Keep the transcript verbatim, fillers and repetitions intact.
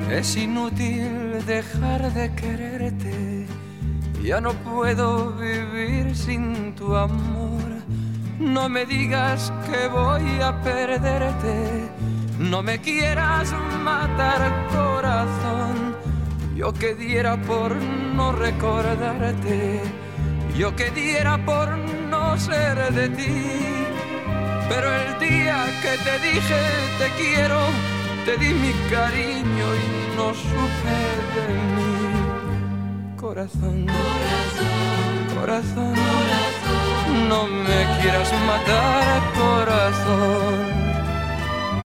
Es inútil dejar de quererte, ya no puedo vivir sin tu amor. No me digas que voy a perderte, no me quieras matar, corazón. Yo que diera por no recordarte, yo que diera por no ser de ti. Pero el día que te dije te quiero, te di mi cariño y no supe de mí. Corazón, corazón, corazón, corazón, no me quieras matar, corazón.